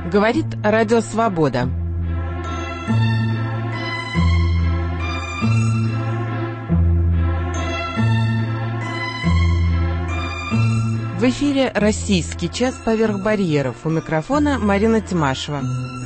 Говорит Радио Свобода. В эфире «Российский час поверх барьеров». У микрофона Марина Тимашева.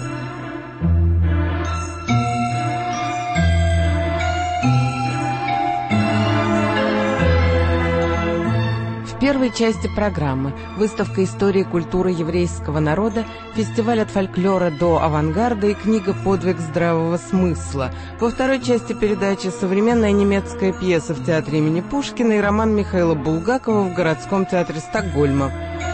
В первой части программы выставка истории и культуры еврейского народа, фестиваль от фольклора до авангарда и книга «Подвиг здравого смысла». Во второй части передачи современная немецкая пьеса в театре имени Пушкина и роман Михаила Булгакова в городском театре Стокгольма.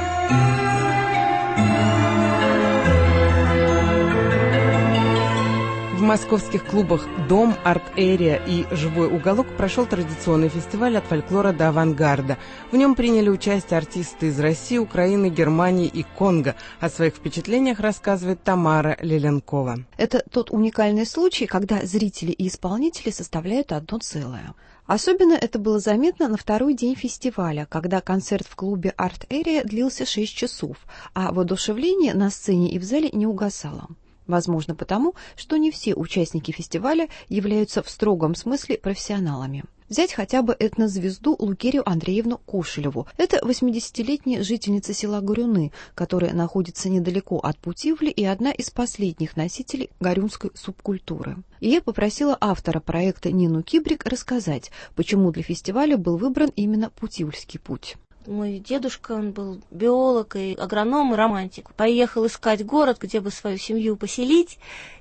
В московских клубах «Дом», «Арт-Эрия» и «Живой уголок» прошел традиционный фестиваль от фольклора до авангарда. В нем приняли участие артисты из России, Украины, Германии и Конго. О своих впечатлениях рассказывает Тамара Леленкова. Это тот уникальный случай, когда зрители и исполнители составляют одно целое. Особенно это было заметно на второй день фестиваля, когда концерт в клубе «Арт-Эрия» длился 6 часов, а воодушевление на сцене и в зале не угасало. Возможно, потому, что не все участники фестиваля являются в строгом смысле профессионалами. Взять хотя бы этнозвезду Лукерью Андреевну Кошелеву. Это 80-летняя жительница села Горюны, которая находится недалеко от Путивли и одна из последних носителей горюнской субкультуры. И я попросила автора проекта Нину Кибрик рассказать, почему для фестиваля был выбран именно Путивльский путь. Мой дедушка, он был биолог и агроном, и романтик. Поехал искать город, где бы свою семью поселить.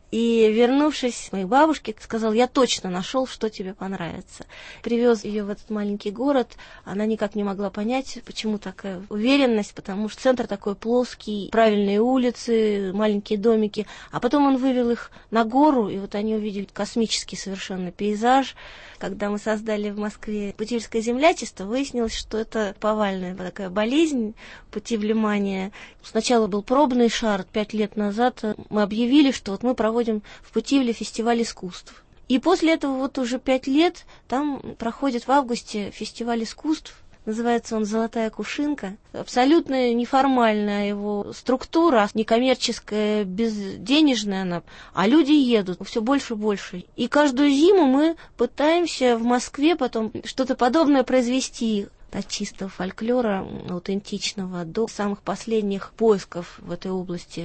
И, вернувшись к моей бабушке, сказал: я точно нашел, что тебе понравится. Привез ее в этот маленький город. Она никак не могла понять, почему такая уверенность, потому что центр такой плоский, правильные улицы, маленькие домики. А потом он вывел их на гору, и вот они увидели космический совершенно пейзаж. Когда мы создали в Москве Путивльское землячество, выяснилось, что это повальная такая болезнь, путивлемания. Сначала был пробный шар, 5 лет назад мы объявили, что вот мы проводим в Путивле фестиваль искусств. И после этого вот уже 5 лет там проходит в августе фестиваль искусств. Называется он «Золотая кувшинка». Абсолютно неформальная его структура, некоммерческая, безденежная она. А люди едут все больше и больше. И каждую зиму мы пытаемся в Москве потом что-то подобное произвести. От чистого фольклора, аутентичного, до самых последних поисков в этой области.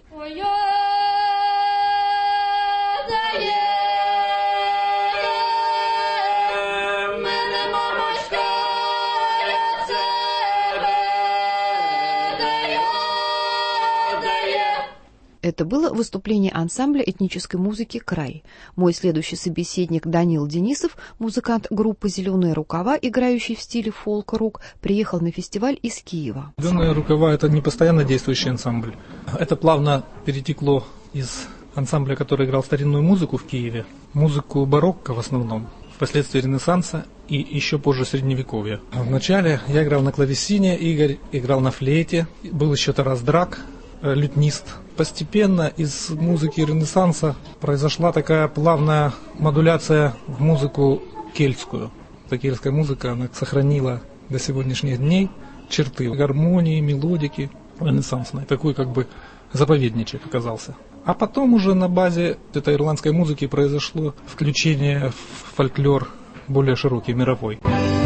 Это было выступление ансамбля этнической музыки «Край». Мой следующий собеседник Данил Денисов, музыкант группы «Зеленые рукава», играющий в стиле фолк-рок, приехал на фестиваль из Киева. «Зеленые рукава» — это не постоянно действующий ансамбль. Это плавно перетекло из ансамбля, который играл старинную музыку в Киеве, музыку барокко в основном, впоследствии Ренессанса и еще позже Средневековья. Вначале я играл на клавесине, Игорь играл на флейте, был еще Тарас Драк, лютнист. Постепенно из музыки Ренессанса произошла такая плавная модуляция в музыку кельтскую. Эта кельтская музыка, она сохранила до сегодняшних дней черты гармонии, мелодики ренессансной. Такой как бы заповедничек оказался. А потом уже на базе этой ирландской музыки произошло включение в фольклор более широкий, мировой.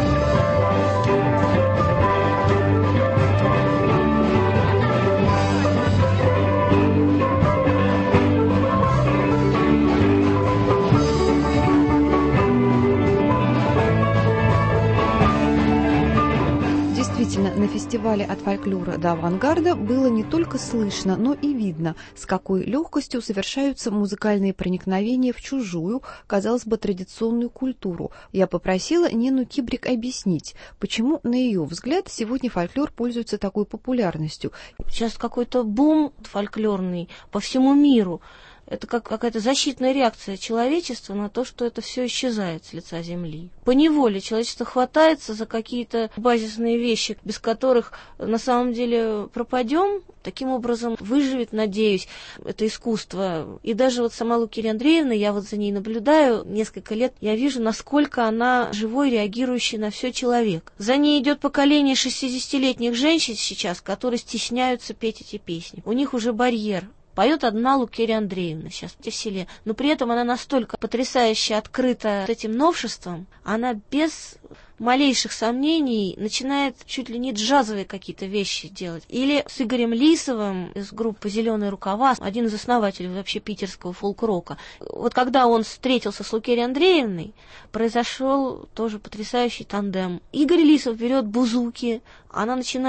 На фестивале от фольклора до авангарда было не только слышно, но и видно, с какой легкостью совершаются музыкальные проникновения в чужую, казалось бы, традиционную культуру. Я попросила Нину Кибрик объяснить, почему, на ее взгляд, сегодня фольклор пользуется такой популярностью. Сейчас какой-то бум фольклорный по всему миру. Это как какая-то защитная реакция человечества на то, что это все исчезает с лица земли. Поневоле человечество хватается за какие-то базисные вещи, без которых на самом деле пропадем. Таким образом выживет, надеюсь, это искусство. И даже вот сама Лукерья Андреевна, я вот за ней наблюдаю несколько лет, я вижу, насколько она живой, реагирующий на все человек. За ней идет поколение 60-летних женщин сейчас, которые стесняются петь эти песни. У них уже барьер. Поет одна Лукерья Андреевна сейчас в селе, но при этом она настолько потрясающе открыта этим новшеством, она без малейших сомнений начинает чуть ли не джазовые какие-то вещи делать. Или с Игорем Лисовым из группы «Зеленые рукава», один из основателей вообще питерского фолк-рока. Вот когда он встретился с Лукерьей Андреевной, произошел тоже потрясающий тандем. Игорь Лисов берет бузуки, она начинает